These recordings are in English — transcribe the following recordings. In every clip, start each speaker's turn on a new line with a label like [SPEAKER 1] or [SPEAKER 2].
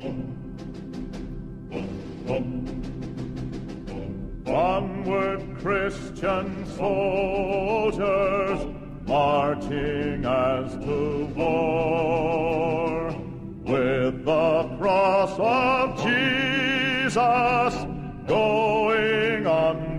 [SPEAKER 1] Onward, Christian soldiers, marching as to war, with the cross of Jesus going on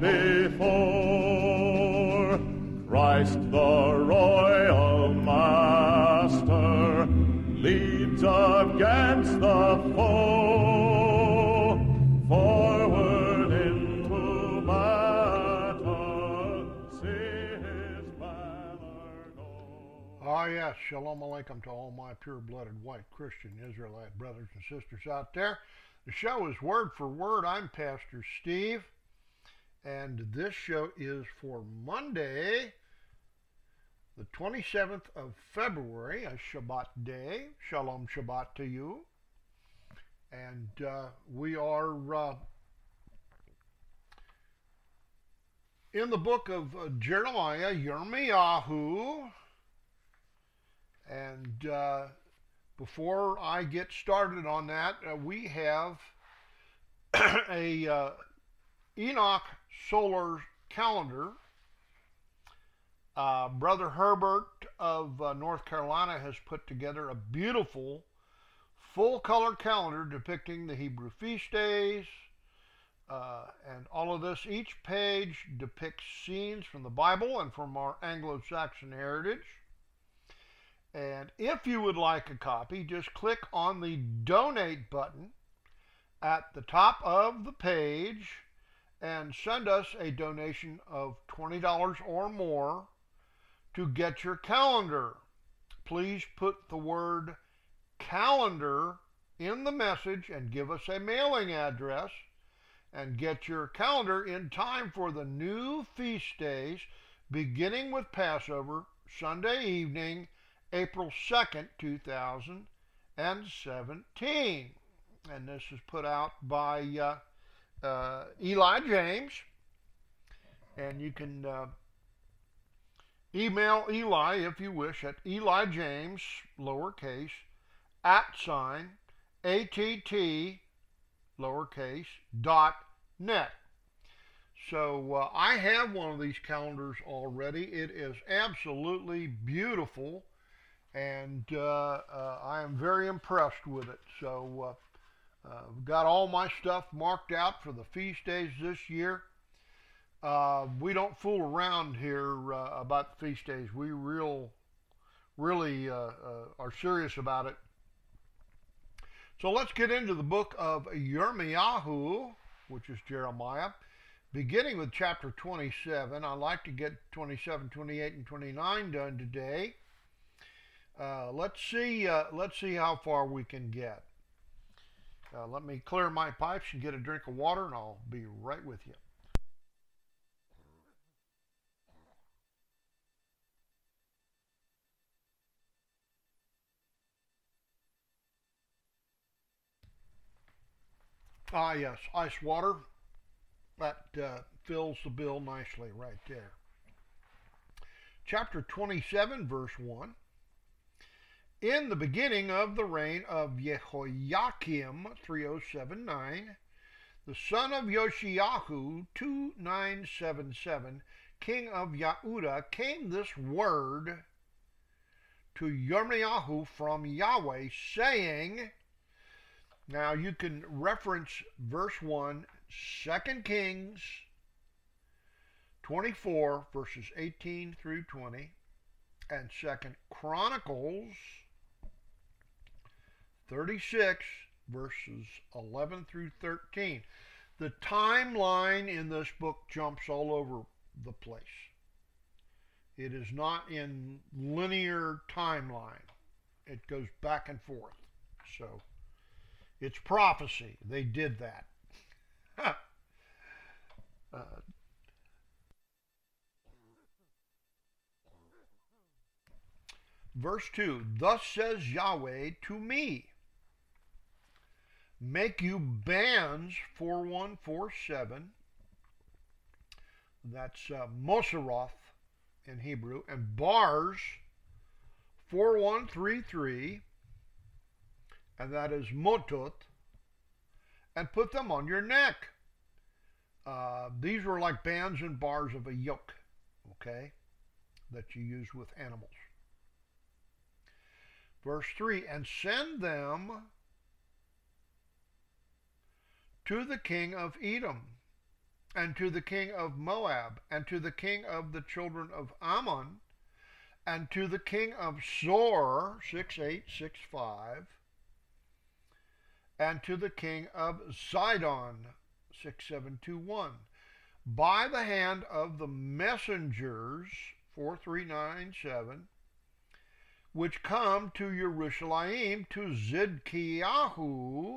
[SPEAKER 1] before. Christ the royal master leads against the foe, forward into battle, see his banner go.
[SPEAKER 2] Ah, yes, shalom aleichem to all my pure-blooded white Christian Israelite brothers and sisters out there. The show is Word for Word. I'm Pastor Steve, and this show is for Monday, the 27th of February, a Shabbat day. Shalom Shabbat to you. And we are in the book of Jeremiah, Yirmiyahu. And before I get started on that, we have a Enoch solar calendar. Brother Herbert of North Carolina has put together a beautiful full-color calendar depicting the Hebrew feast days and all of this. Each page depicts scenes from the Bible and from our Anglo-Saxon heritage. And if you would like a copy, just click on the donate button at the top of the page and send us a donation of $20 or more to get your calendar. Please put the word calendar in the message and give us a mailing address and get your calendar in time for the new feast days, beginning with Passover, Sunday evening, April 2nd, 2017. And this is put out by Eli James. And you can email Eli if you wish at Eli James, lowercase, @ATT, lowercase, .net. So I have one of these calendars already. It is absolutely beautiful. And I am very impressed with it. So I've got all my stuff marked out for the feast days this year. We don't fool around here about the feast days. We really are serious about it. So let's get into the book of Yirmiyahu, which is Jeremiah, beginning with chapter 27. I'd like to get 27, 28, and 29 done today. Let's see how far we can get. Let me clear my pipes and get a drink of water, and I'll be right with you. Ah, yes, ice water. That fills the bill nicely right there. Chapter 27, verse 1. In the beginning of the reign of Jehoiakim, 3079, the son of Yoshiyahu, 2977, king of Yehuda, came this word to Yirmiyahu from Yahweh, saying, now you can reference verse 1, 2 Kings 24, verses 18 through 20, and 2 Chronicles 36, verses 11 through 13. The timeline in this book jumps all over the place. It is not in linear timeline. It goes back and forth. So it's prophecy. They did that. Verse 2, thus says Yahweh to me, make you bands 4147, that's Moseroth in Hebrew, and bars 4133, and that is Motot and put them on your neck. These were like bands and bars of a yoke, okay, that you use with animals. Verse 3, and send them to the king of Edom, and to the king of Moab, and to the king of the children of Ammon, and to the king of Zor, 6865, and to the king of Zidon, 6721, by the hand of the messengers, 4397, which come to Jerusalem, to Zidkiyahu,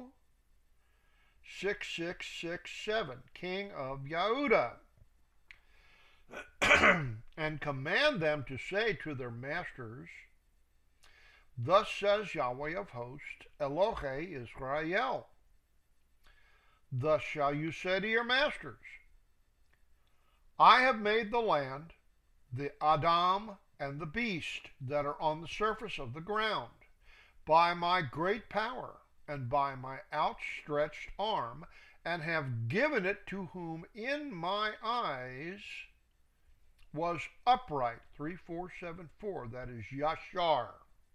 [SPEAKER 2] 6667, king of Yehuda, and command them to say to their masters, thus says Yahweh of hosts, Elohe Israel, thus shall you say to your masters, I have made the land, the Adam and the beast that are on the surface of the ground, by my great power and by my outstretched arm, and have given it to whom in my eyes was upright. 3474, that is Yashar.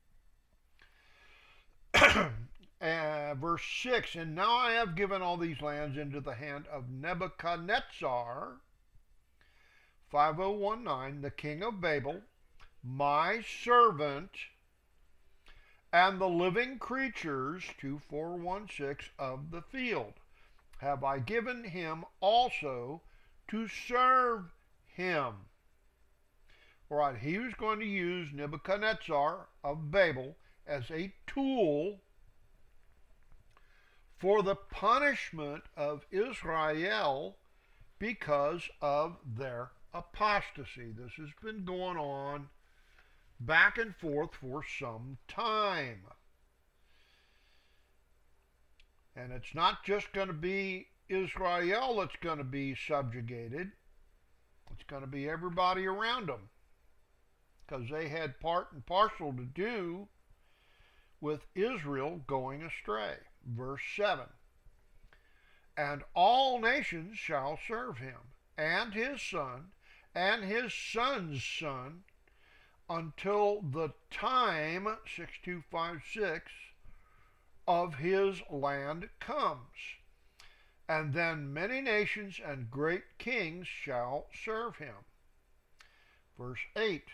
[SPEAKER 2] Verse 6, and now I have given all these lands into the hand of Nebuchadnezzar, 5019, the king of Babel, my servant, and the living creatures, 2416, of the field have I given him also to serve him. All right, he was going to use Nebuchadnezzar of Babel as a tool for the punishment of Israel because of their apostasy. This has been going on back and forth for some time. And it's not just going to be Israel that's going to be subjugated. It's going to be everybody around them, because they had part and parcel to do with Israel going astray. Verse 7, and all nations shall serve him, and his son, and his son's son, until the time, 6256, of his land comes. And then many nations and great kings shall serve him. Verse 8,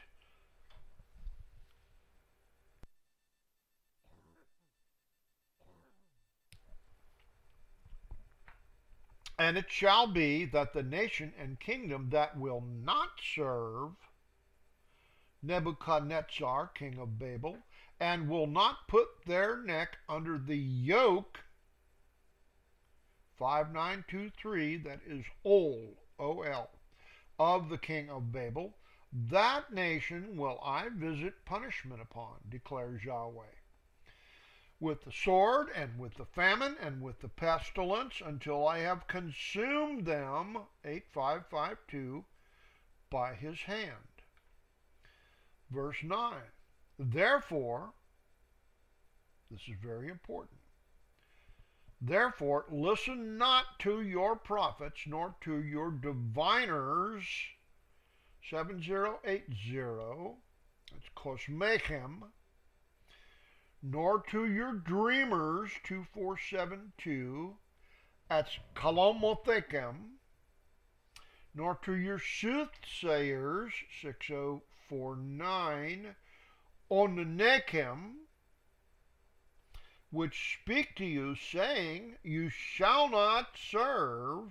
[SPEAKER 2] and it shall be that the nation and kingdom that will not serve Nebuchadnezzar, king of Babel, and will not put their neck under the yoke, 5923, that is O-L, of the king of Babel, that nation will I visit punishment upon, declares Yahweh, with the sword and with the famine and with the pestilence, until I have consumed them, 8552, by his hand. Verse 9, therefore, this is very important, therefore listen not to your prophets, nor to your diviners, 7080, that's Kosmechem, nor to your dreamers, 2472, that's Kalomothechem, nor to your soothsayers, 6049, Onenechem, which speak to you, saying, you shall not serve,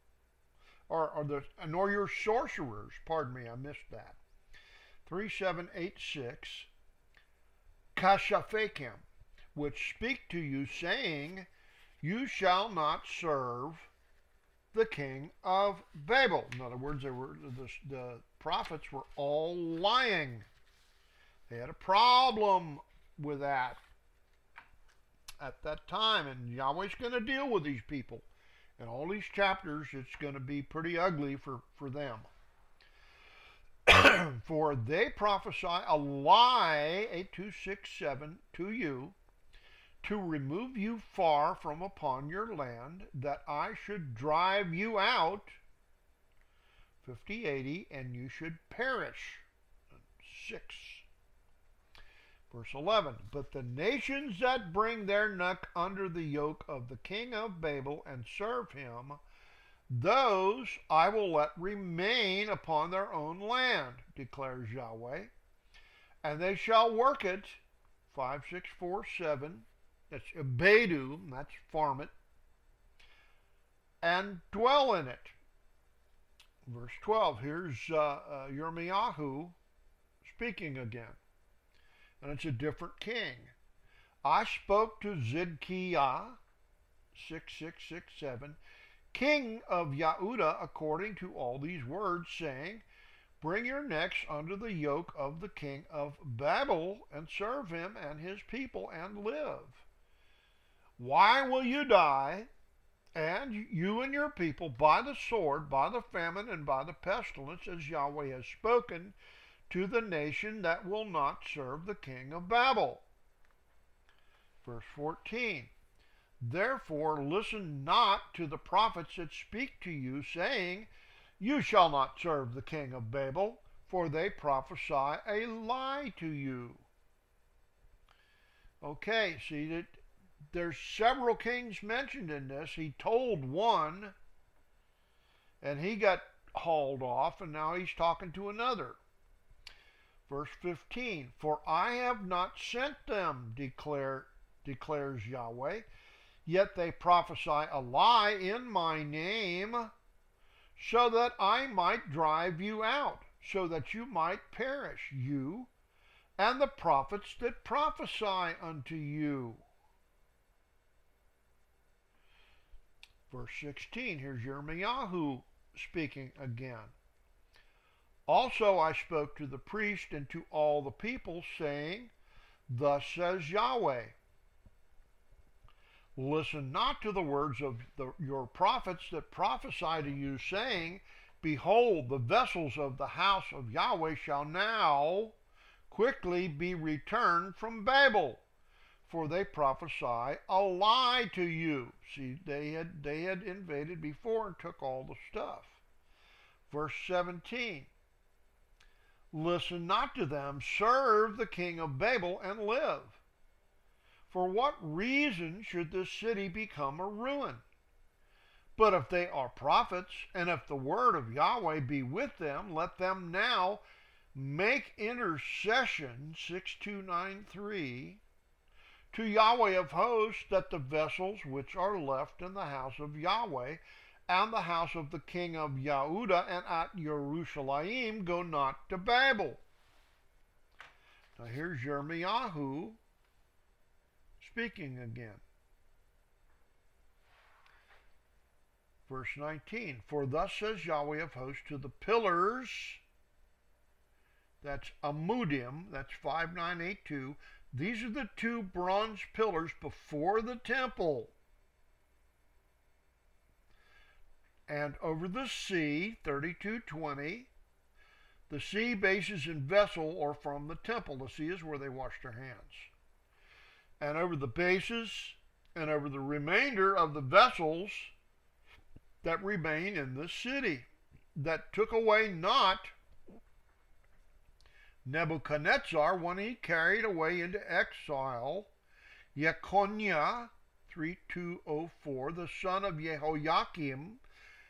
[SPEAKER 2] nor your sorcerers, pardon me, I missed that, 3786, Kashafechem, which speak to you, saying, you shall not serve the king of Babel. In other words, the prophets were all lying. They had a problem with that at that time, and Yahweh's going to deal with these people. In all these chapters, it's going to be pretty ugly for them. For they prophesy a lie, 8267, to you, to remove you far from upon your land, that I should drive you out, 50-80, and you should perish. 6. Verse 11, but the nations that bring their neck under the yoke of the king of Babel and serve him, those I will let remain upon their own land, declares Yahweh, and they shall work it, 5, 6, 4, 7, that's Abedu, that's farm it, and dwell in it. Verse 12, here's Yirmiyahu speaking again, and it's a different king. I spoke to Zidkiah, 6, king of Yehudah, according to all these words, saying, bring your necks under the yoke of the king of Babel, and serve him and his people, and live. Why will you die, and you and your people, by the sword, by the famine, and by the pestilence, as Yahweh has spoken to the nation that will not serve the king of Babel? Verse 14, therefore listen not to the prophets that speak to you, saying, you shall not serve the king of Babel, for they prophesy a lie to you. Okay, see that there's several kings mentioned in this. He told one, and he got hauled off, and now he's talking to another. Verse 15, for I have not sent them, declares Yahweh, yet they prophesy a lie in my name, so that I might drive you out, so that you might perish, you and the prophets that prophesy unto you. Verse 16, here's Yirmiyahu speaking again. Also I spoke to the priest and to all the people, saying, thus says Yahweh, listen not to the words of your prophets that prophesy to you, saying, behold, the vessels of the house of Yahweh shall now quickly be returned from Babel, for they prophesy a lie to you. See, they had invaded before and took all the stuff. Verse 17, listen not to them, serve the king of Babel and live. For what reason should this city become a ruin? But if they are prophets, and if the word of Yahweh be with them, let them now make intercession, 6293, to Yahweh of hosts, that the vessels which are left in the house of Yahweh and the house of the king of Yehudah and at Jerusalem go not to Babel. Now here's Yirmiyahu speaking again. Verse 19, for thus says Yahweh of hosts to the pillars, that's Amudim, that's 5982, these are the two bronze pillars before the temple. And over the sea, 3220, the sea bases in vessel or from the temple. The sea is where they wash their hands. And over the bases and over the remainder of the vessels that remain in the city, that took away not Nebuchadnezzar when he carried away into exile Jeconiah, 3204, the son of Jehoiakim,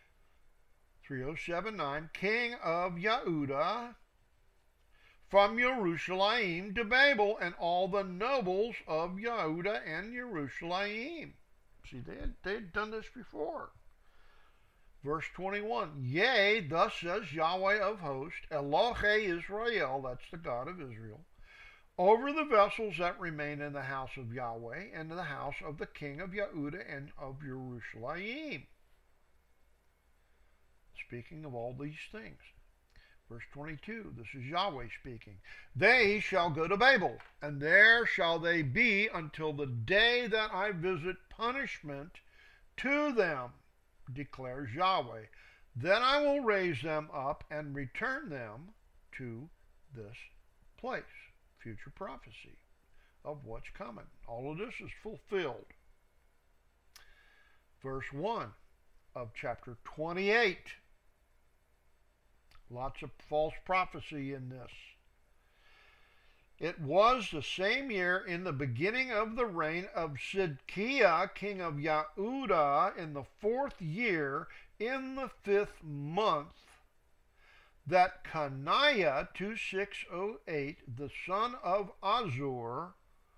[SPEAKER 2] 3079, king of Yehudah, from Jerusalem to Babel, and all the nobles of Yehudah and Jerusalem. See, they had done this before. Verse 21, yea, thus says Yahweh of hosts, Elohe Israel, that's the God of Israel, over the vessels that remain in the house of Yahweh and in the house of the king of Yehudah and of Jerusalem. Speaking of all these things. Verse 22, this is Yahweh speaking. They shall go to Babel, and there shall they be until the day that I visit punishment to them, declares Yahweh. Then I will raise them up and return them to this place. Future prophecy. of what's coming. All of this is fulfilled. Verse 1 of chapter 28. Lots of false prophecy in this. It was the same year in the beginning of the reign of Sidkiah, king of Yehudah, in the 4th year, in the 5th month, that Coniah 2608, the son of Azur,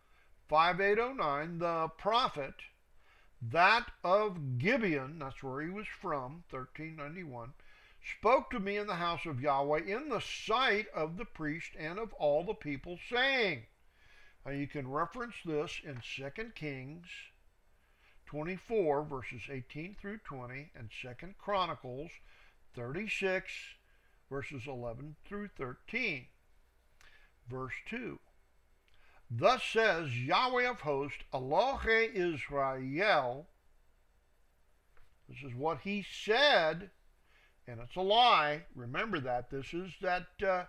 [SPEAKER 2] 5809, the prophet, that of Gibeon, that's where he was from, 1391, spoke to me in the house of Yahweh in the sight of the priest and of all the people, saying, now you can reference this in 2 Kings 24, verses 18 through 20, and 2 Chronicles 36, verses 11 through 13. Verse 2. Thus says Yahweh of hosts, Elohe Israel. This is what he said, and it's a lie. Remember that. This is that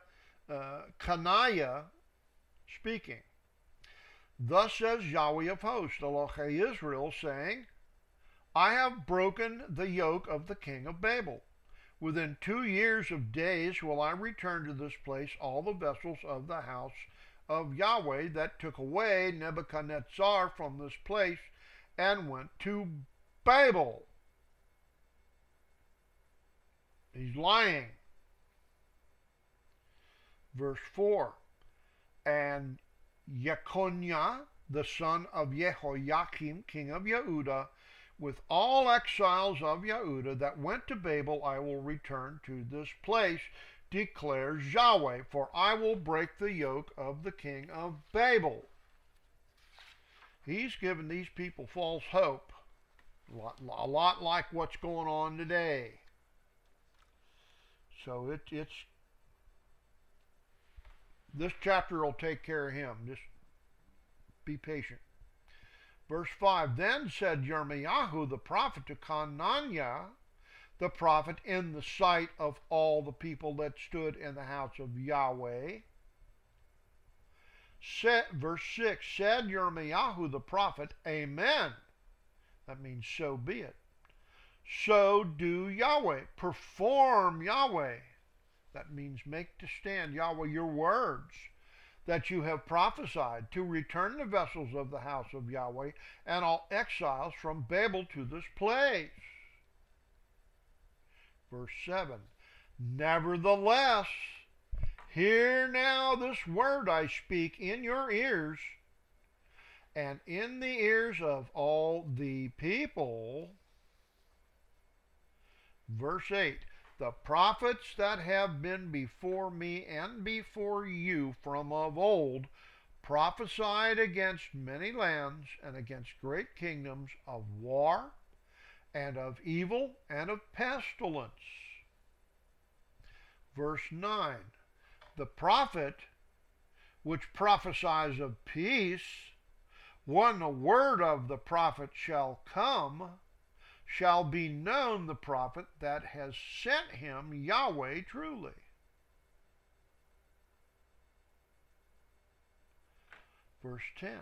[SPEAKER 2] Coniah speaking. Thus says Yahweh of hosts, Elohe Israel, saying, I have broken the yoke of the king of Babel. Within 2 years of days will I return to this place all the vessels of the house of Yahweh that took away Nebuchadnezzar from this place and went to Babel. He's lying. Verse 4. And Jeconiah, the son of Jehoiakim, king of Yehudah, with all exiles of Yehudah that went to Babel, I will return to this place, declares Yahweh, for I will break the yoke of the king of Babel. He's given these people false hope, a lot like what's going on today. So it's this chapter will take care of him. Just be patient. Verse 5, Then said Yirmiyahu the prophet to Conaniah, the prophet, in the sight of all the people that stood in the house of Yahweh. Verse 6, said Yirmiyahu the prophet, Amen. That means so be it. So do Yahweh. Perform Yahweh. That means make to stand, Yahweh, your words that you have prophesied, to return the vessels of the house of Yahweh and all exiles from Babel to this place. Verse 7, Nevertheless, hear now this word I speak in your ears and in the ears of all the people. Verse 8, The prophets that have been before me and before you from of old prophesied against many lands and against great kingdoms of war and of evil and of pestilence. Verse 9, The prophet which prophesies of peace, when the word of the prophet shall come, shall be known the prophet that has sent him Yahweh truly. Verse 10.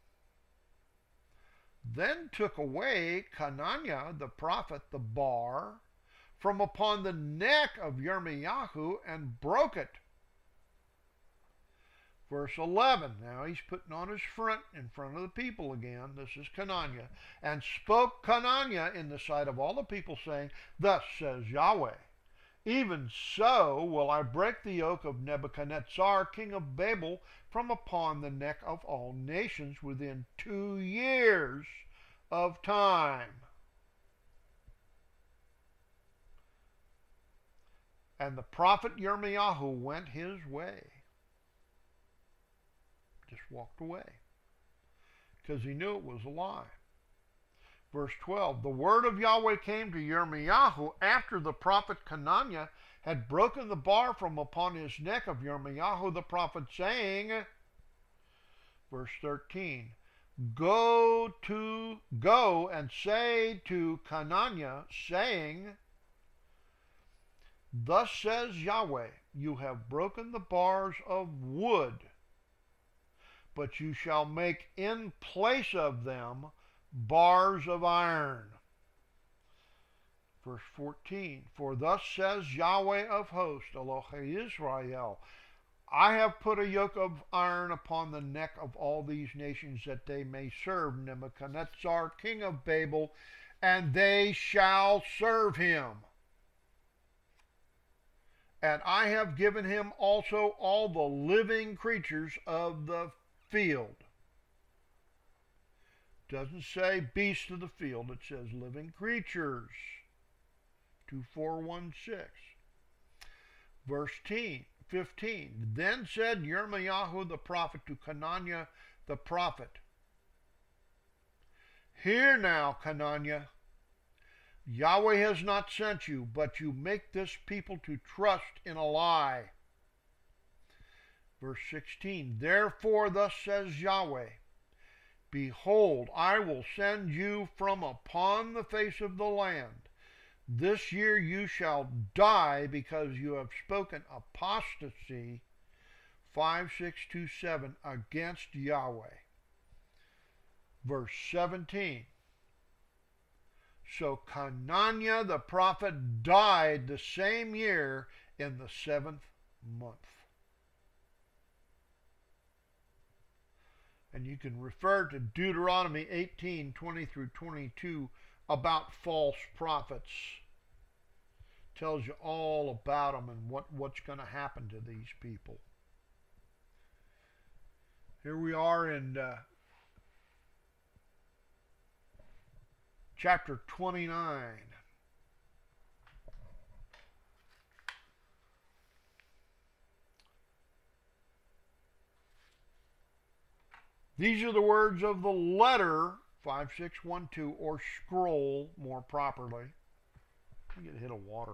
[SPEAKER 2] Then took away Conaniah the prophet the bar from upon the neck of Yirmiyahu and broke it. Verse 11, now he's putting on his front in front of the people again. This is Conaniah. And spoke Conaniah in the sight of all the people, saying, Thus says Yahweh, even so will I break the yoke of Nebuchadnezzar, king of Babel, from upon the neck of all nations within 2 years of time. And the prophet Yirmiyahu went his way. Just walked away because he knew it was a lie. Verse 12, the word of Yahweh came to Yirmiyahu after the prophet Conaniah had broken the bar from upon his neck of Yirmiyahu the prophet, saying, verse 13, Go and say to Conaniah, saying, Thus says Yahweh, you have broken the bars of wood, but you shall make in place of them bars of iron. Verse 14, for thus says Yahweh of hosts, Elohei Israel, I have put a yoke of iron upon the neck of all these nations, that they may serve Nebuchadnezzar, king of Babel, and they shall serve him. And I have given him also all the living creatures of the field. Doesn't say beasts of the field, it says living creatures. 2416. Verse 15. Then said Yirmiyahu the prophet to Hananiah the prophet, hear now, Hananiah, Yahweh has not sent you, but you make this people to trust in a lie. Verse 16. Therefore thus says Yahweh, behold, I will send you from upon the face of the land. This year you shall die, because you have spoken apostasy, 5627, against Yahweh. Verse 17. So Hananiah the prophet died the same year in the 7th month. And you can refer to Deuteronomy 18:20 through 22 about false prophets. Tells you all about them and what's going to happen to these people. Here we are in chapter 29. These are the words of the letter 5612, or scroll more properly. I get a hit of water.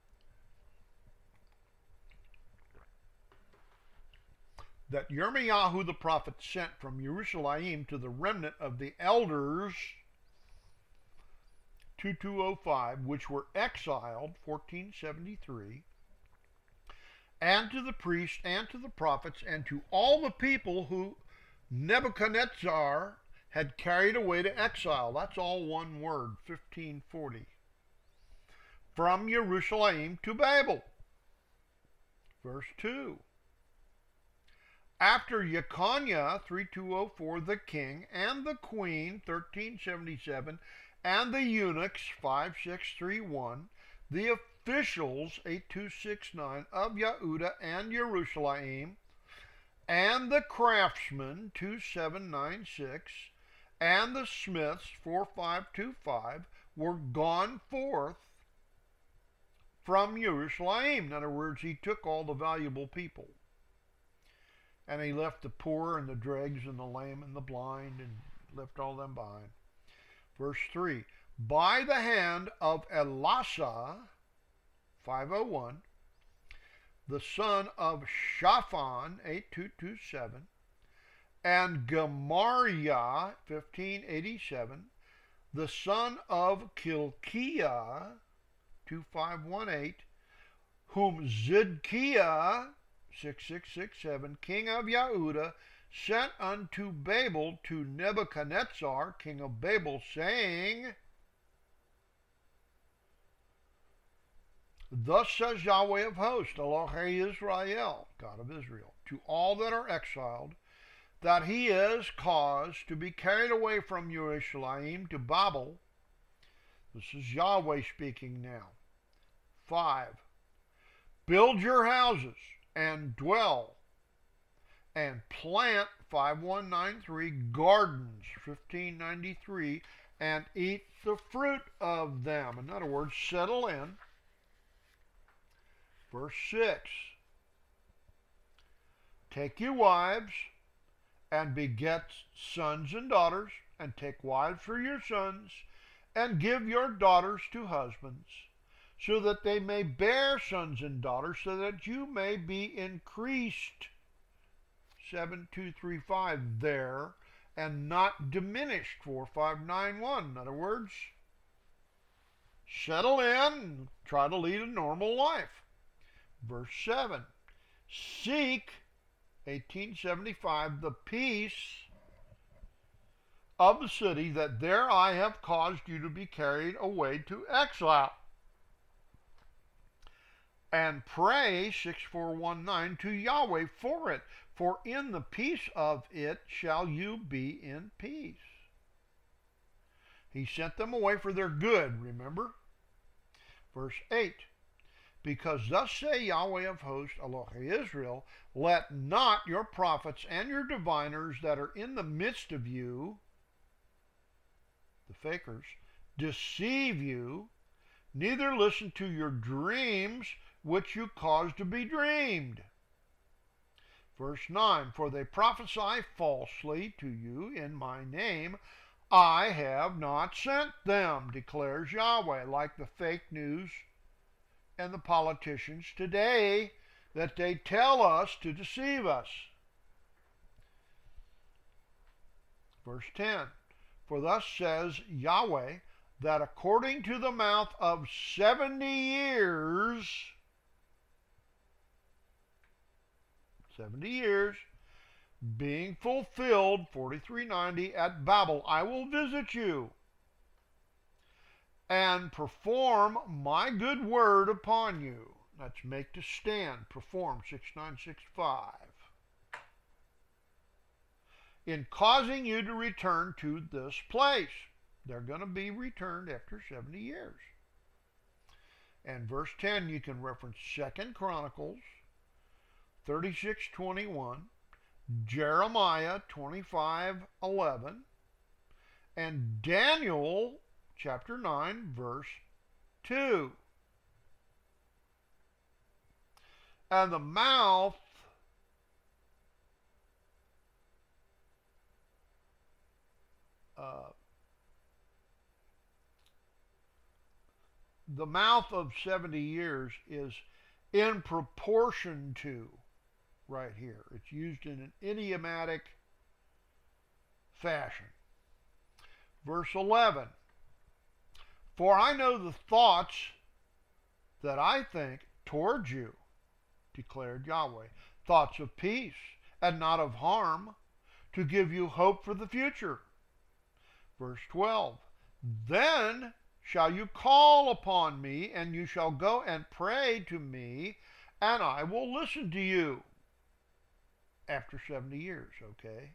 [SPEAKER 2] That Yirmiyahu the prophet sent from Jerusalem to the remnant of the elders, 2205, which were exiled, 1473, and to the priests and to the prophets and to all the people who Nebuchadnezzar had carried away to exile. That's all one word, 1540. From Jerusalem to Babel. Verse 2. After Jeconiah, 3204, the king, and the queen, 1377, and the eunuchs, 5631, the officials, 8269, of Yehudah and Jerusalem, and the craftsmen, 2796, and the smiths, 4525, were gone forth from Jerusalem. In other words, he took all the valuable people. And he left the poor and the dregs and the lame and the blind, and left all them behind. Verse 3. By the hand of Elasah, 501, the son of Shaphan, 8227, and Gemariah, 1587, the son of Kilkiah, 2518, whom Zidkiah, 6667, king of Yehudah, sent unto Babel to Nebuchadnezzar, king of Babel, saying, Thus says Yahweh of hosts, Elohei Israel, God of Israel, to all that are exiled, that he is caused to be carried away from Jerusalem to Babel. This is Yahweh speaking now. 5. Build your houses and dwell, and plant, 5193, gardens, 1593, and eat the fruit of them. In other words, settle in. Verse 6. Take you wives, and beget sons and daughters, and take wives for your sons, and give your daughters to husbands, so that they may bear sons and daughters, so that you may be increased, 7235 there, and not diminished, 4591. In other words, settle in, try to lead a normal life. Verse 7, seek 1875, the peace of the city, that there I have caused you to be carried away to exile. And pray, 6419, to Yahweh for it, for in the peace of it shall you be in peace. He sent them away for their good, remember? Verse 8, because thus say Yahweh of hosts, Elohe Israel, let not your prophets and your diviners that are in the midst of you, the fakers, deceive you, neither listen to your dreams which you cause to be dreamed. Verse 9, for they prophesy falsely to you in my name. I have not sent them, declares Yahweh, like the fake news and the politicians today that they tell us to deceive us. Verse 10, for thus says Yahweh, that according to the mouth of 70 years, 70 years, being fulfilled, 4390, at Babel, I will visit you and perform my good word upon you. That's make to stand, perform, 6965. In causing you to return to this place. They're going to be returned after 70 years. And verse 10, you can reference 2 Chronicles 36:21, Jeremiah 25:11, and Daniel chapter 9, verse 2. And the mouth of 70 years is in proportion to, right here. It's used in an idiomatic fashion. Verse 11, for I know the thoughts that I think towards you, declared Yahweh, thoughts of peace and not of harm, to give you hope for the future. Verse 12, then shall you call upon me, and you shall go and pray to me, and I will listen to you. After 70 years, okay?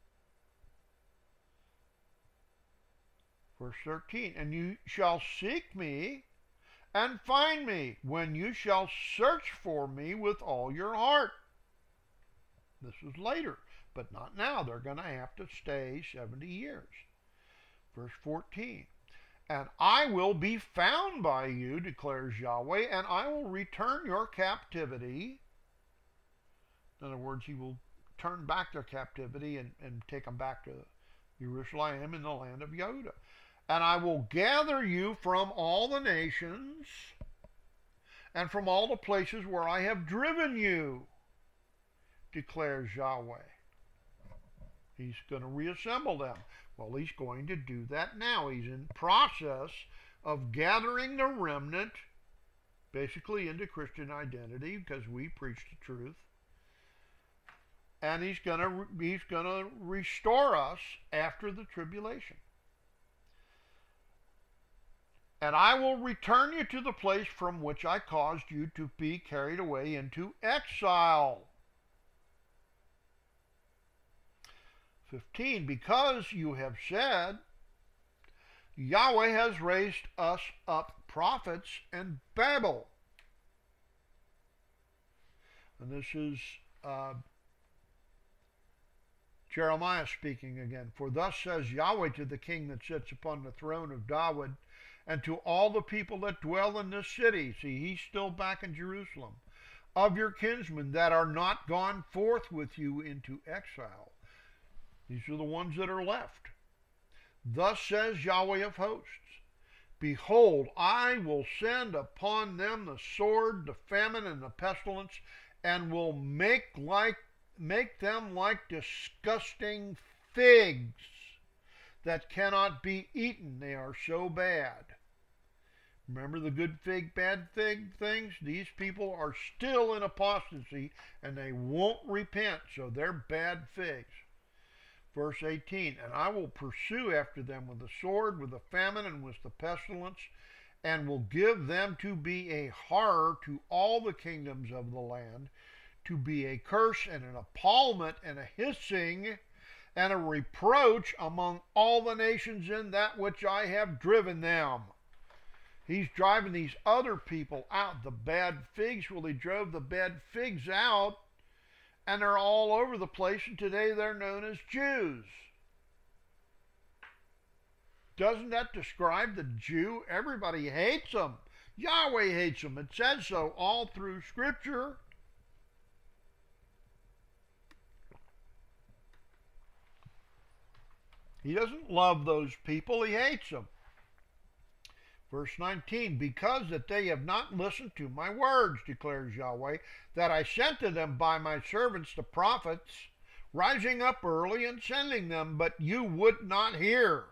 [SPEAKER 2] Verse 13, and you shall seek me and find me when you shall search for me with all your heart. This is later, but not now. They're going to have to stay 70 years. Verse 14, and I will be found by you, declares Yahweh, and I will return your captivity. In other words, he will turn back their captivity and take them back to Jerusalem in the land of Yehudah. And I will gather you from all the nations and from all the places where I have driven you, declares Yahweh. He's going to reassemble them. Well, he's going to do that now. He's in process of gathering the remnant, basically into Christian identity, because we preach the truth. And he's going to restore us after the tribulation. And I will return you to the place from which I caused you to be carried away into exile. 15, because you have said, Yahweh has raised us up prophets in Babel. And this is Jeremiah speaking again. For thus says Yahweh to the king that sits upon the throne of David, and to all the people that dwell in this city. See, he's still back in Jerusalem. Of your kinsmen that are not gone forth with you into exile. These are the ones that are left. Thus says Yahweh of hosts, behold, I will send upon them the sword, the famine, and the pestilence, and will make them like disgusting figs that cannot be eaten. They are so bad. Remember the good fig, bad fig things? These people are still in apostasy and they won't repent, so they're bad figs. Verse 18, and I will pursue after them with the sword, with the famine, and with the pestilence, and will give them to be a horror to all the kingdoms of the land, to be a curse and an appallment and a hissing and a reproach among all the nations in that which I have driven them. He's driving these other people out, the bad figs. Well, he drove the bad figs out, and they're all over the place, and today they're known as Jews. Doesn't that describe the Jew? Everybody hates them. Yahweh hates them. It says so all through Scripture. He doesn't love those people. He hates them. Verse 19, because that they have not listened to my words, declares Yahweh, that I sent to them by my servants the prophets, rising up early and sending them, but you would not hear.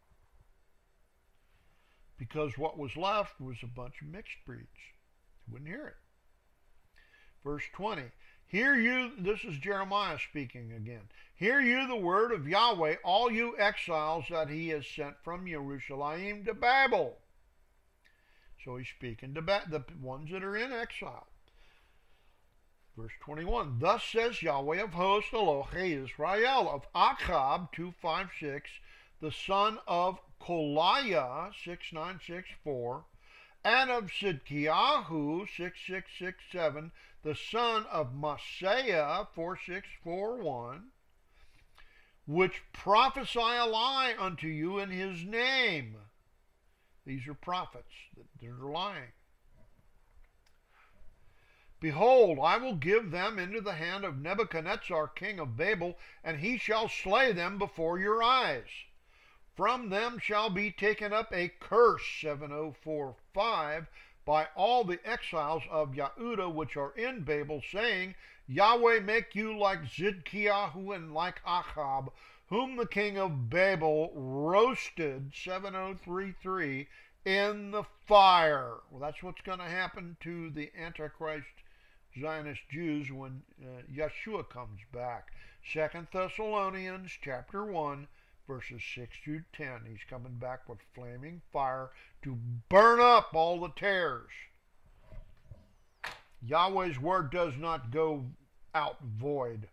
[SPEAKER 2] Because what was left was a bunch of mixed breeds. You wouldn't hear it. Verse 20, hear you, this is Jeremiah speaking again, hear you the word of Yahweh, all you exiles that he has sent from Jerusalem to Babel. So he's speaking to the ones that are in exile. Verse 21, thus says Yahweh of hosts, Elohei Israel, of Achab, 256, the son of Koliah, 6964, and of Sidkiyahu, 6667, the son of Maaseiah, 4641, which prophesy a lie unto you in his name. These are prophets that are lying. Behold, I will give them into the hand of Nebuchadnezzar, king of Babel, and he shall slay them before your eyes. From them shall be taken up a curse, 7045, by all the exiles of Yehudah which are in Babel, saying, Yahweh make you like Zidkiyahu and like Achab, whom the king of Babel roasted, 7033, in the fire. Well, that's what's going to happen to the Antichrist Zionist Jews when Yeshua comes back. 2 Thessalonians chapter 1, verses 6 through 10. He's coming back with flaming fire to burn up all the tares. Yahweh's word does not go out void.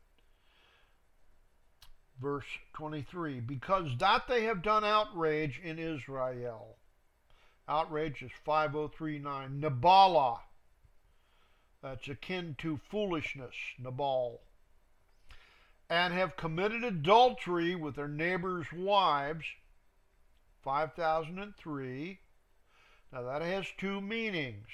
[SPEAKER 2] Verse 23, because that they have done outrage in Israel. Outrage is 5039. Nabala, that's akin to foolishness, Nabal. And have committed adultery with their neighbors' wives, 5003. Now that has two meanings.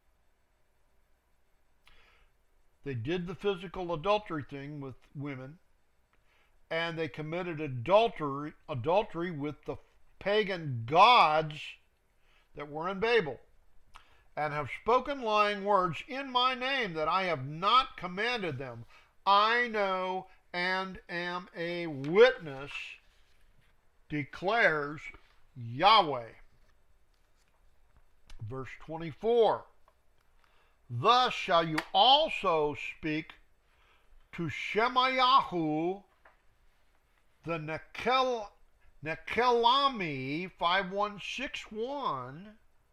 [SPEAKER 2] They did the physical adultery thing with women, and they committed adultery with the pagan gods that were in Babel, and have spoken lying words in my name that I have not commanded them. I know and am a witness, declares Yahweh. Verse 24, thus shall you also speak to Shemayahu, the Nekelami, 5161,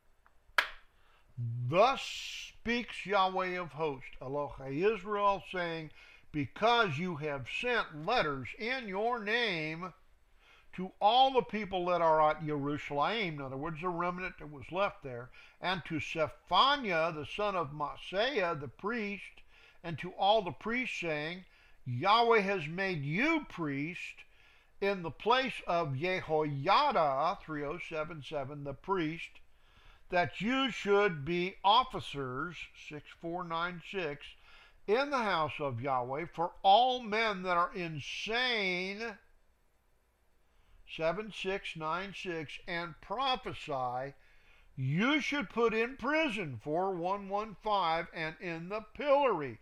[SPEAKER 2] thus speaks Yahweh of hosts, Elohei Israel, saying, because you have sent letters in your name to all the people that are at Jerusalem, in other words, the remnant that was left there, and to Zephaniah, the son of Maaseiah, the priest, and to all the priests, saying, Yahweh has made you priest in the place of Jehoiada, 3077, the priest, that you should be officers, 6496, in the house of Yahweh for all men that are insane, 7696, and prophesy. You should put in prison, 4115, and in the pillory,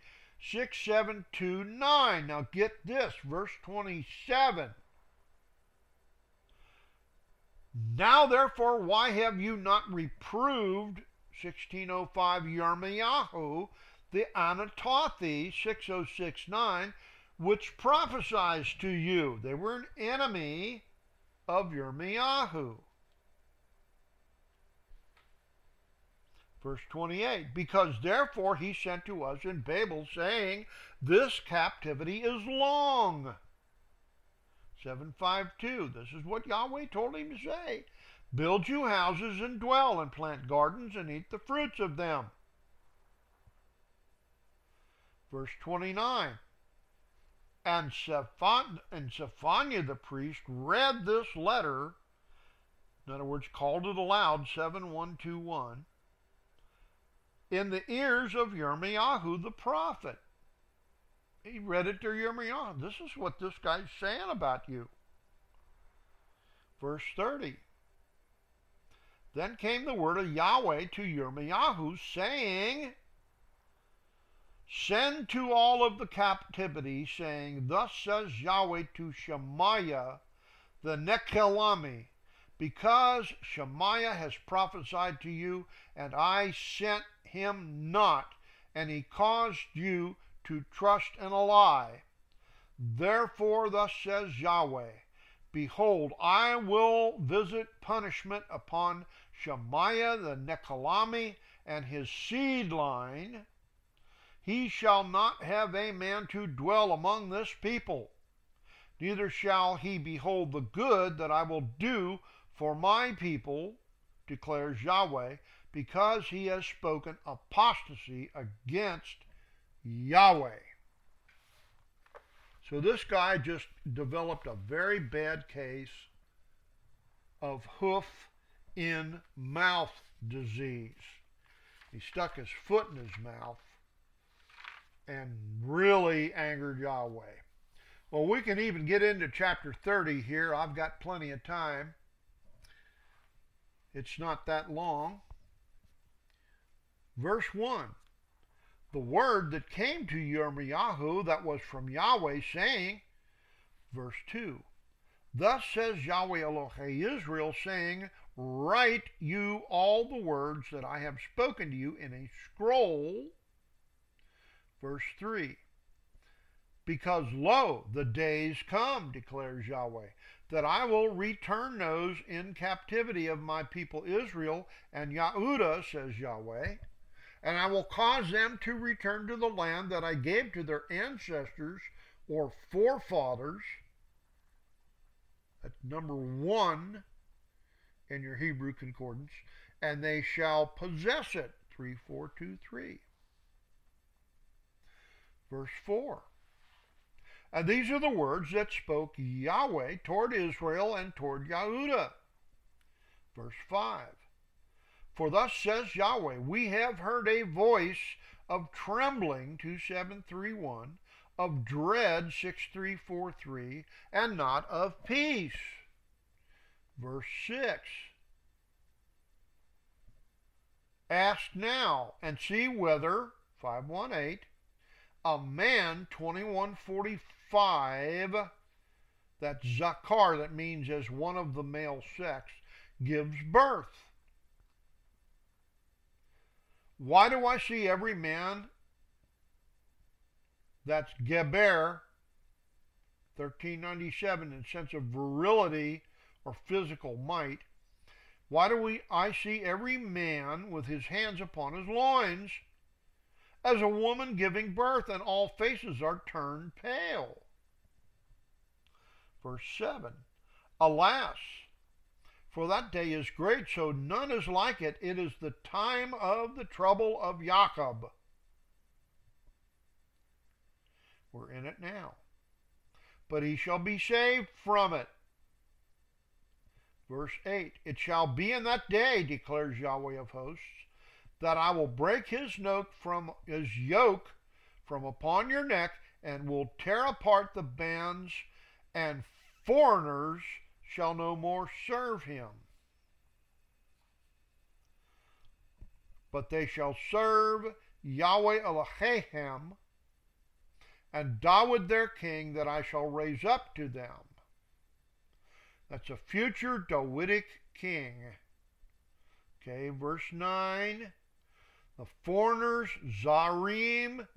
[SPEAKER 2] 6729. Now get this, verse 27. Now therefore, why have you not reproved 1605 Yirmiyahu the Anatothi 6069, which prophesies to you? They were an enemy of Yirmiyahu. Verse 28, because therefore he sent to us in Babel, saying, this captivity is long. 752, this is what Yahweh told him to say. Build you houses and dwell, and plant gardens and eat the fruits of them. Verse 29, and Zephaniah the priest read this letter, in other words, called it aloud, 7121, in the ears of Yirmiyahu the prophet. He read it to Yirmiyahu. This is what this guy's saying about you. Verse 30. Then came the word of Yahweh to Yirmiyahu, saying, send to all of the captivity, saying, thus says Yahweh to Shemaiah the Nechelami, because Shemaiah has prophesied to you, and I sent him not, and he caused you to trust in a lie. Therefore thus says Yahweh, behold, I will visit punishment upon Shemaiah the Nechelami and his seed line. He shall not have a man to dwell among this people, neither shall he behold the good that I will do for my people, declares Yahweh, because he has spoken apostasy against Yahweh. So this guy just developed a very bad case of hoof in mouth disease. He stuck his foot in his mouth and really angered Yahweh. Well, we can even get into chapter 30 here. I've got plenty of time. It's not that long. Verse 1. The word that came to Yirmiyahu that was from Yahweh, saying, verse 2, thus says Yahweh Elohei Israel, saying, write you all the words that I have spoken to you in a scroll. Verse 3, because lo, the days come, declares Yahweh, that I will return those in captivity of my people Israel and Yahudah, says Yahweh, and I will cause them to return to the land that I gave to their ancestors or forefathers. That's number 1 in your Hebrew concordance. And they shall possess it. 3423. Verse 4. And these are the words that spoke Yahweh toward Israel and toward Yahudah. Verse 5. For thus says Yahweh, we have heard a voice of trembling, 2731, of dread, 6343, and not of peace. Verse 6. Ask now and see whether, 518, a man, 2145, that's Zakar, that means as one of the male sex, gives birth. Why do I see every man, that's Geber, 1397, in sense of virility or physical might, why do I see every man with his hands upon his loins, as a woman giving birth, and all faces are turned pale? Verse 7, alas, for that day is great, so none is like it. It is the time of the trouble of Jacob. We're in it now. But he shall be saved from it. Verse 8, it shall be in that day, declares Yahweh of hosts, that I will break his yoke from upon your neck, and will tear apart the bands, and foreigners shall no more serve him. But they shall serve Yahweh Elohim, and David their king, that I shall raise up to them. That's a future Davidic king. Okay, verse 9. The foreigners, Zarim.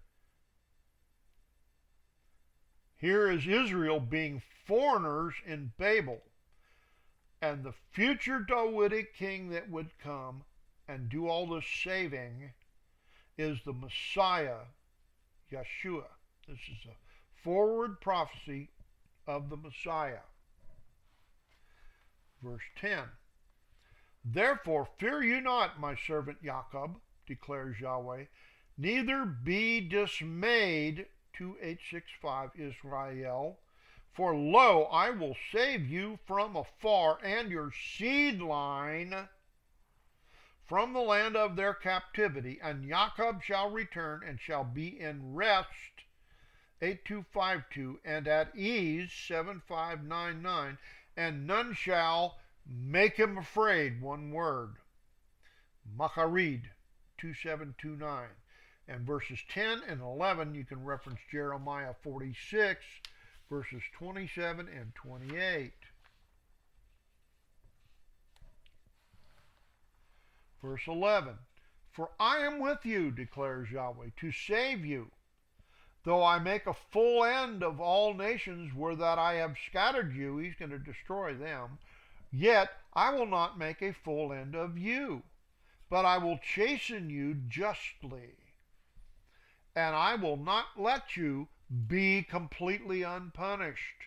[SPEAKER 2] Here is Israel being foreigners in Babel. And the future Davidic king that would come and do all this saving is the Messiah, Yeshua. This is a forward prophecy of the Messiah. Verse 10. Therefore fear you not, my servant Jacob, declares Yahweh, neither be dismayed, 2865 Israel, for lo, I will save you from afar, and your seed line from the land of their captivity, and Jacob shall return and shall be in rest, 8252, and at ease, 7599, and none shall make him afraid, one word, Macharid, 2729. And verses 10 and 11, you can reference Jeremiah 46, verses 27 and 28. Verse 11, for I am with you, declares Yahweh, to save you. Though I make a full end of all nations where that I have scattered you, he's going to destroy them, yet I will not make a full end of you, but I will chasten you justly, and I will not let you be completely unpunished.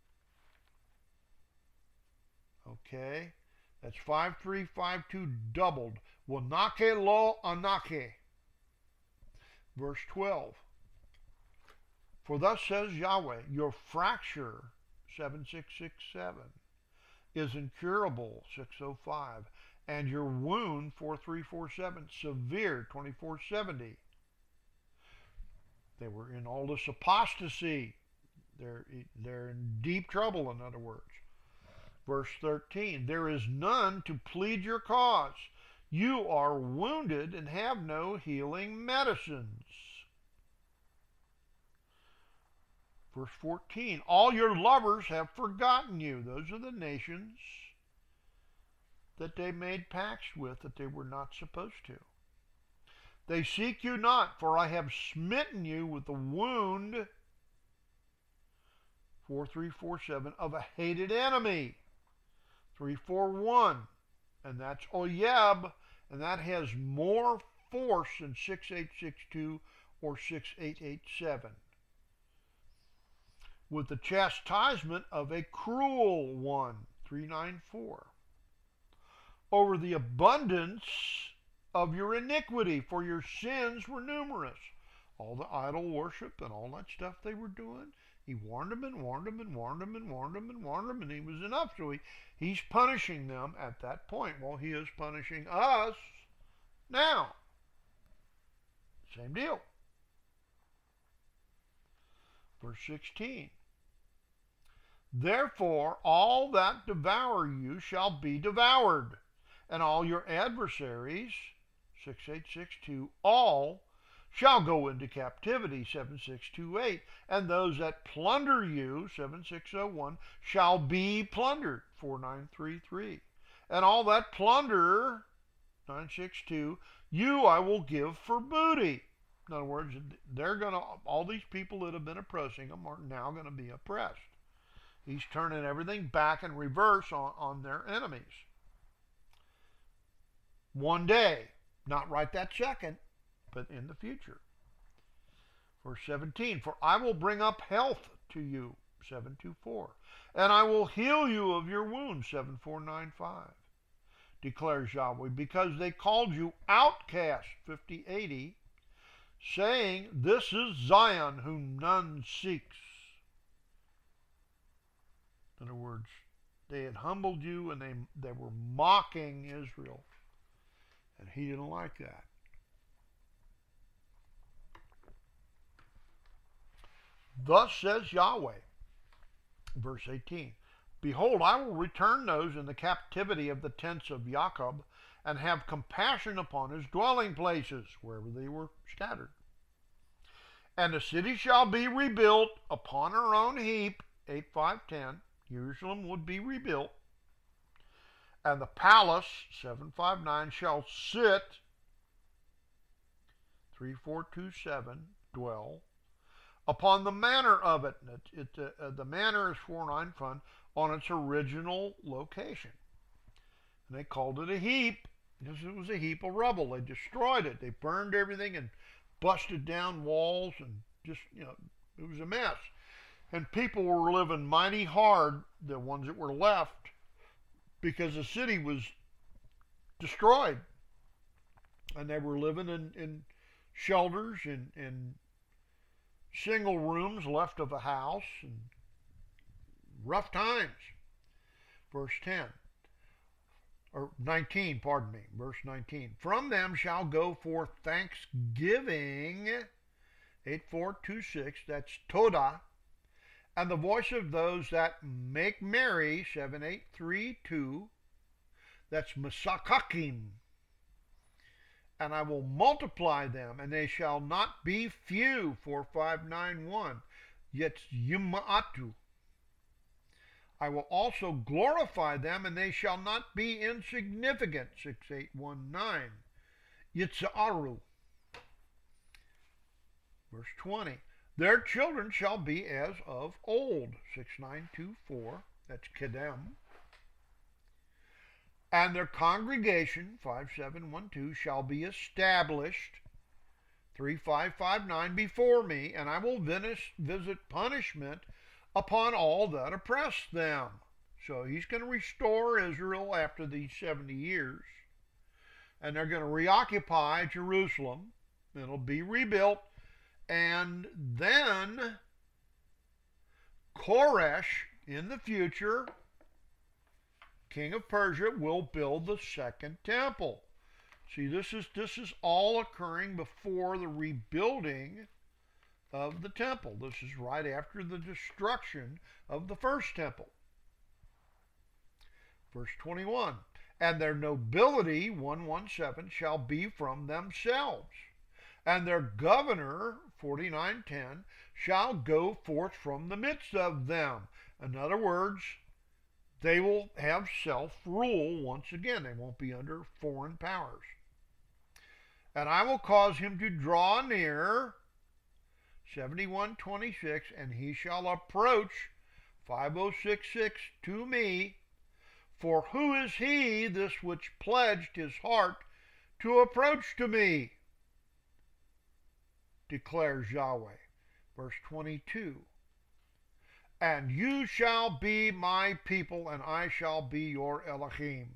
[SPEAKER 2] Okay, that's 5352 doubled. Wanake lo anake. Verse 12. For thus says Yahweh, your fracture, 7667, is incurable, 605, and your wound, 4347, severe, 2470. They were in all this apostasy. They're in deep trouble, in other words. Verse 13, there is none to plead your cause. You are wounded and have no healing medicines. Verse 14, all your lovers have forgotten you. Those are the nations that they made pacts with that they were not supposed to. They seek you not, for I have smitten you with the wound, 4347, of a hated enemy, 341, and that's Oyeb, and that has more force than 6862 or 6887. With the chastisement of a cruel one, 394. Over the abundance of your iniquity, for your sins were numerous. All the idol worship and all that stuff they were doing, he warned them and warned them and warned them and warned them and warned them, and he was enough. So he's punishing them at that point. Well, he is punishing us now. Same deal. Verse 16. Therefore, all that devour you shall be devoured, and all your adversaries, 6862, all shall go into captivity, 7628, and those that plunder you, 7601, shall be plundered, 4933, and all that plunder, 962, you I will give for booty. In other words, all these people that have been oppressing them are now going to be oppressed. He's turning everything back in reverse on their enemies. One day, not right that second, but in the future. Verse 17, for I will bring up health to you, 724, and I will heal you of your wounds, 7495, declares Yahweh, because they called you outcast, 5080, saying, this is Zion whom none seeks. In other words, they had humbled you and they were mocking Israel. And he didn't like that. Thus says Yahweh, verse 18, behold, I will return those in the captivity of the tents of Jacob, and have compassion upon his dwelling places, wherever they were scattered. And the city shall be rebuilt upon her own heap, 8510, Jerusalem would be rebuilt. And the palace, 759, shall sit, 3427, dwell, upon the manor of it. The manor is 49 fund on its original location. And they called it a heap because it was a heap of rubble. They destroyed it. They burned everything and busted down walls and just, it was a mess. And people were living mighty hard, the ones that were left, because the city was destroyed. And they were living in shelters, in single rooms left of a house, and rough times. Verse 10. Or 19, pardon me, verse 19. From them shall go forth thanksgiving, 8426, that's Todah, and the voice of those that make merry, 7832, that's Masakakim. And I will multiply them, and they shall not be few, 4591, yet Yima'atu. I will also glorify them, and they shall not be insignificant, 6819, Yitzha'aru. Verse 20. Their children shall be as of old, 6924, that's Kedem. And their congregation, 5712, shall be established, 3559, before me, and I will visit punishment upon all that oppress them. So he's going to restore Israel after these 70 years, and they're going to reoccupy Jerusalem. It'll be rebuilt. And then Koresh, in the future, king of Persia, will build the second temple. See, this is all occurring before the rebuilding of the temple. This is right after the destruction of the first temple. Verse 21. And their nobility, 117, shall be from themselves. And their governor, 49:10, shall go forth from the midst of them. In other words, they will have self-rule once again. They won't be under foreign powers. And I will cause him to draw near, 71:26, and he shall approach, 5066, to me. For who is he, this which pledged his heart to approach to me? Declares Yahweh. Verse 22. And you shall be my people, and I shall be your Elohim.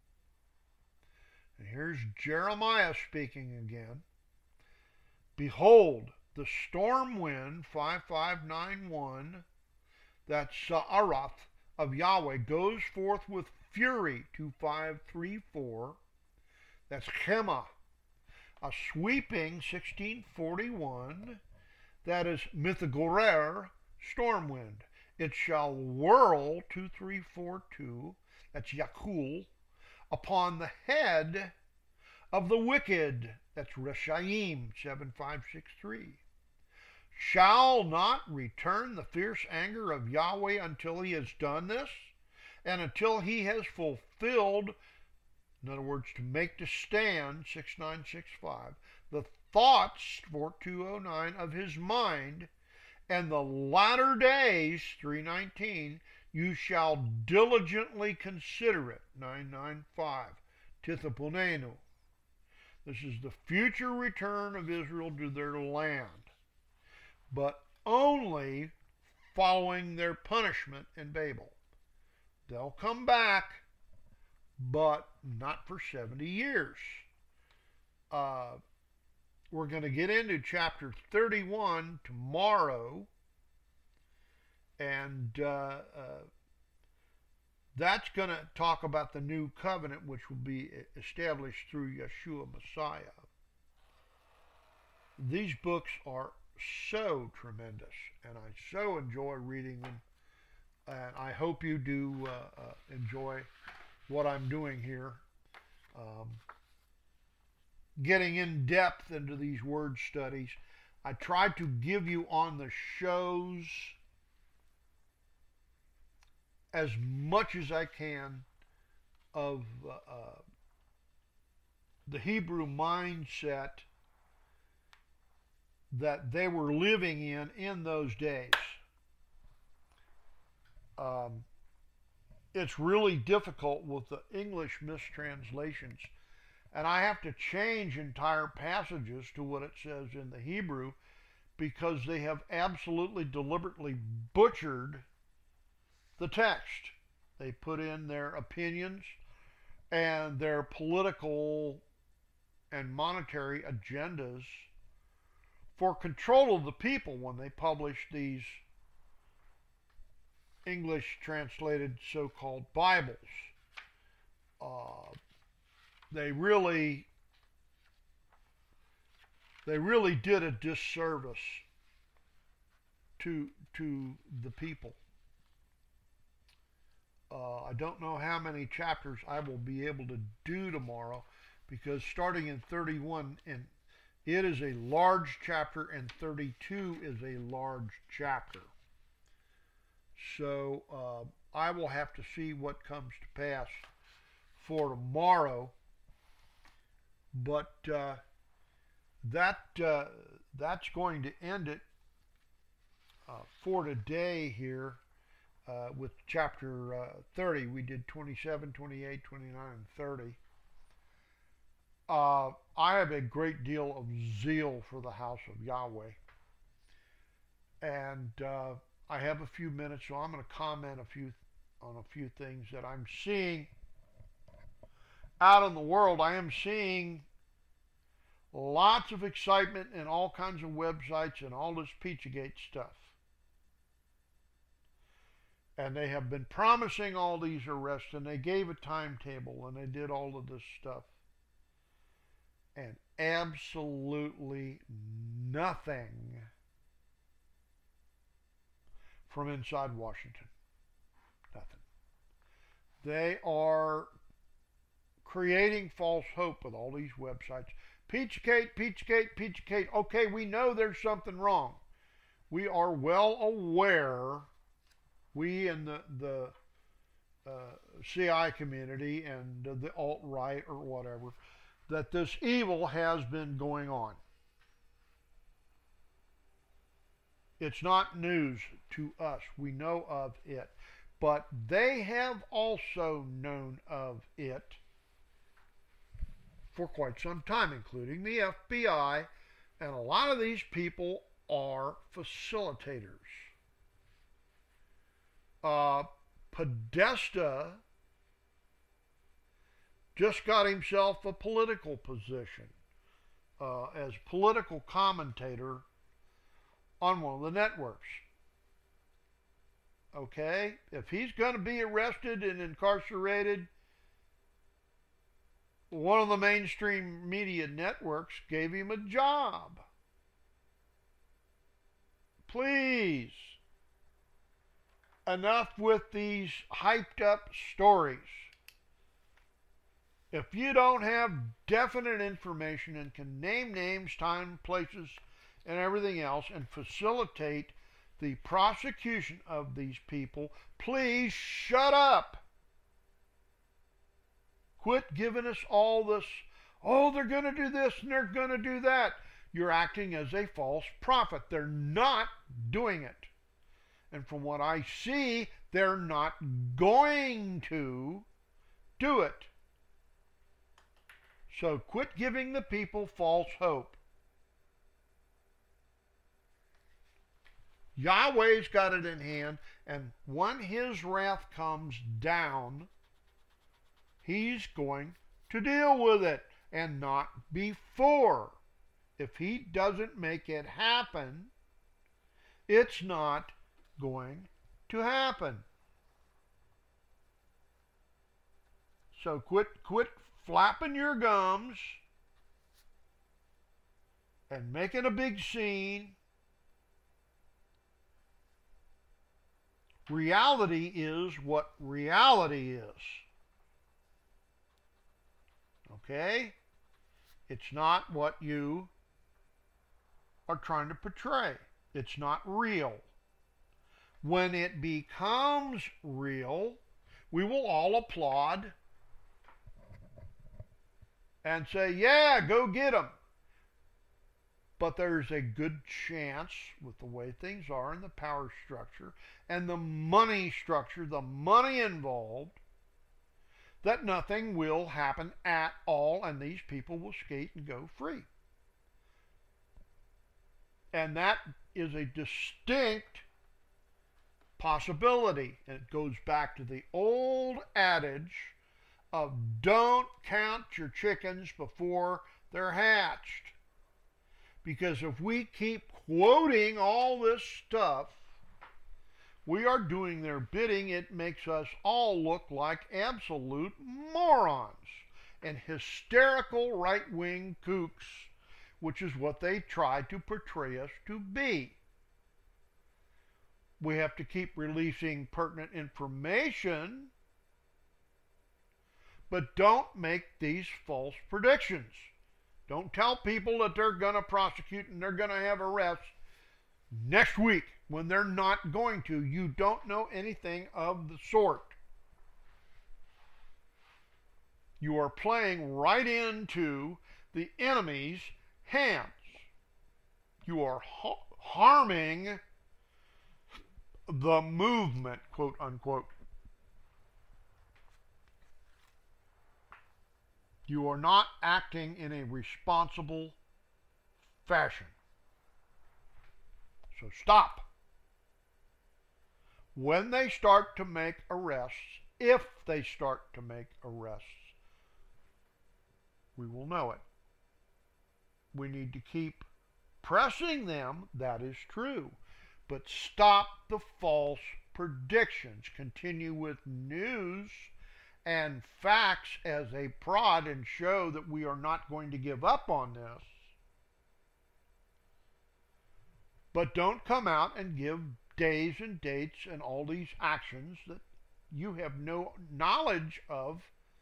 [SPEAKER 2] And here's Jeremiah speaking again. Behold, the storm wind, 5591, that Sa'arath of Yahweh, goes forth with fury, 2534, that's Chema. A sweeping, 1641, that is Mithagorer, storm wind. It shall whirl, 2342, that's Yakul, upon the head of the wicked, that's Reshaim, 7563. Shall not return the fierce anger of Yahweh until he has done this, and until he has fulfilled, in other words, to make to stand, 6965, the thoughts, 4209, of his mind, and the latter days, 319, you shall diligently consider it, 995, Tithaponenu. This is the future return of Israel to their land, but only following their punishment in Babel. They'll come back, but not for 70 years. We're going to get into chapter 31 tomorrow, and that's going to talk about the new covenant, which will be established through Yeshua Messiah. These books are so tremendous, and I so enjoy reading them, and I hope you do enjoy what I'm doing here, getting in depth into these word studies. I try to give you on the shows as much as I can of the Hebrew mindset that they were living in those days. Um, it's really difficult with the English mistranslations, and I have to change entire passages to what it says in the Hebrew because they have absolutely deliberately butchered the text. They put in their opinions and their political and monetary agendas for control of the people when they publish these English translated so-called Bibles. Uh, they really did a disservice to the people. I don't know how many chapters I will be able to do tomorrow because starting in 31, and it is a large chapter, and 32 is a large chapter. So I will have to see what comes to pass for tomorrow. But that's going to end it for today here with chapter 30. We did 27, 28, 29, and 30. I have a great deal of zeal for the house of Yahweh. And I have a few minutes, so I'm going to comment on a few things that I'm seeing out in the world. I am seeing lots of excitement in all kinds of websites and all this Pizzagate stuff. And they have been promising all these arrests, and they gave a timetable, and they did all of this stuff. And absolutely nothing from inside Washington. Nothing. They are creating false hope with all these websites. Pizzagate, Pizzagate, Pizzagate. Okay, we know there's something wrong. We are well aware, we in the CI community and the alt-right or whatever, that this evil has been going on. It's not news to us. We know of it. But they have also known of it for quite some time, including the FBI, and a lot of these people are facilitators. Podesta just got himself a political position as political commentator on one of the networks. Okay? If he's going to be arrested and incarcerated, one of the mainstream media networks gave him a job. Please. Enough with these hyped up stories. If you don't have definite information and can name names, time, places, and everything else and facilitate the prosecution of these people, please shut up. Quit giving us all this, oh, they're going to do this and they're going to do that. You're acting as a false prophet. They're not doing it. And from what I see, they're not going to do it. So quit giving the people false hope. Yahweh's got it in hand, and when his wrath comes down, he's going to deal with it, and not before. If he doesn't make it happen, it's not going to happen. So quit flapping your gums and making a big scene. Reality is what reality is. Okay? It's not what you are trying to portray. It's not real. When it becomes real, we will all applaud and say, yeah, go get them. But there's a good chance, with the way things are in the power structure and the money structure, the money involved, that nothing will happen at all and these people will skate and go free. And that is a distinct possibility. And it goes back to the old adage of don't count your chickens before they're hatched. Because if we keep quoting all this stuff, we are doing their bidding. It makes us all look like absolute morons and hysterical right-wing kooks, which is what they try to portray us to be. We have to keep releasing pertinent information, but don't make these false predictions. Don't tell people that they're going to prosecute and they're going to have arrests next week when they're not going to. You don't know anything of the sort. You are playing right into the enemy's hands. You are harming the movement, quote unquote. You are not acting in a responsible fashion. So stop. When they start to make arrests, if they start to make arrests, we will know it. We need to keep pressing them, that is true. But stop the false predictions. Continue with news and facts as a prod and show that we are not going to give up on this. But don't come out and give days and dates and all these actions that you have no knowledge of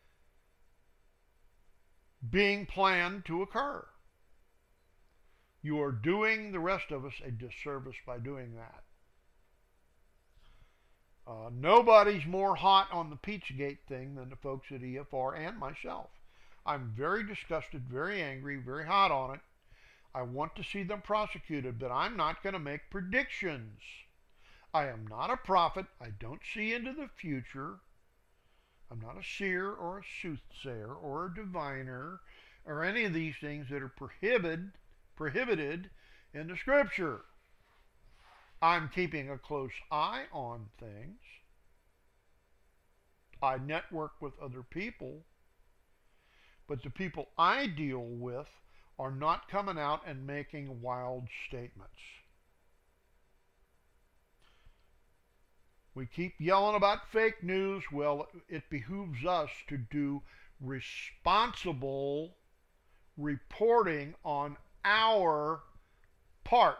[SPEAKER 2] being planned to occur. You are doing the rest of us a disservice by doing that. Nobody's more hot on the Pizzagate thing than the folks at EFR and myself. I'm very disgusted, very angry, very hot on it. I want to see them prosecuted, but I'm not going to make predictions. I am not a prophet. I don't see into the future. I'm not a seer or a soothsayer or a diviner or any of these things that are prohibited in the Scripture. I'm keeping a close eye on things. I network with other people, but the people I deal with are not coming out and making wild statements. We keep yelling about fake news. Well, it behooves us to do responsible reporting on our part.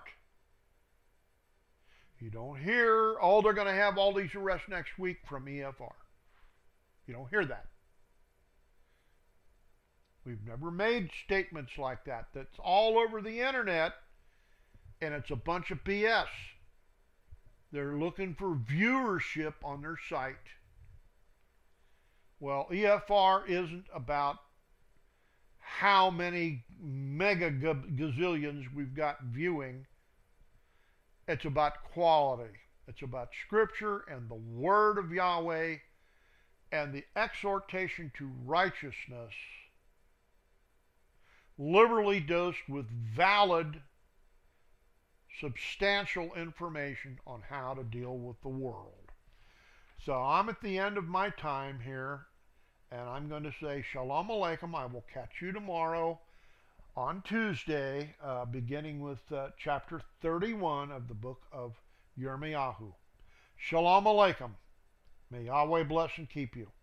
[SPEAKER 2] You don't hear, oh, they're going to have all these arrests next week from EFR. You don't hear that. We've never made statements like that. That's all over the internet, and it's a bunch of BS. They're looking for viewership on their site. Well, EFR isn't about how many mega gazillions we've got viewing. It's about quality. It's about Scripture and the Word of Yahweh and the exhortation to righteousness, liberally dosed with valid, substantial information on how to deal with the world. So I'm at the end of my time here, and I'm going to say Shalom Aleichem. I will catch you tomorrow on Tuesday, beginning with chapter 31 of the book of Yirmiyahu. Shalom Aleichem. May Yahweh bless and keep you.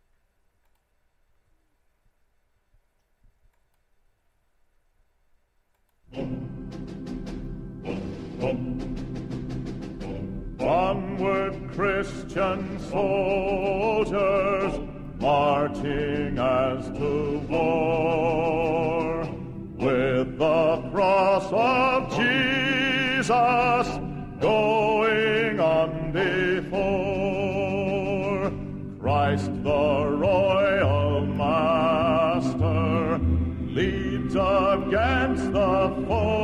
[SPEAKER 1] Onward, Christian soldiers, marching as to war, with the cross of Jesus going on before. leads against the foe.